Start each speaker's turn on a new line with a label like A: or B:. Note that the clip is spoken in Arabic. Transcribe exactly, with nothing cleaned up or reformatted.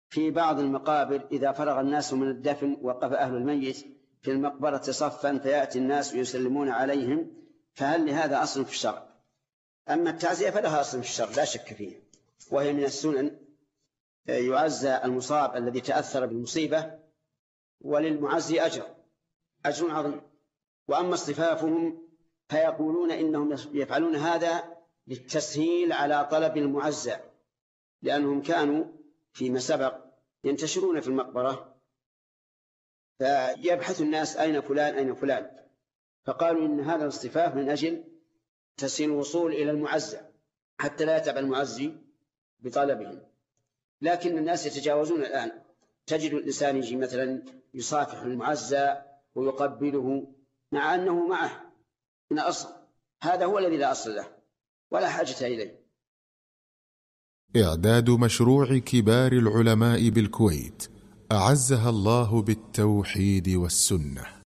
A: في بعض المقابر إذا فرغ الناس من الدفن وقف أهل الميت في المقبرة صفا فيأتي الناس ويسلمون عليهم، فهل لهذا أصل في الشرع؟ أما التعزية فلها أصل في الشرع لا شك فيه، وهي من السنن، يعزى المصاب الذي تأثر بالمصيبة، وللمعزي أجر أجر عظيم. وأما اصطفافهم فيقولون إنهم يفعلون هذا للتسهيل على طلب المعزى، لأنهم كانوا فيما سبق ينتشرون في المقبرة فيبحث الناس أين فلان أين فلان، فقالوا إن هذا الاصطفاف من أجل تسهيل الوصول إلى المعزى حتى لا يتعب المعزي بطلبهم. لكن الناس يتجاوزون الآن، تجد الإنسان يجي مثلا يصافح المعزى ويقبله مع أنه معه من أصل، هذا هو الذي لا أصل له ولا حاجة إليه.
B: إعداد مشروع كبار العلماء بالكويت أعزها الله بالتوحيد والسنة.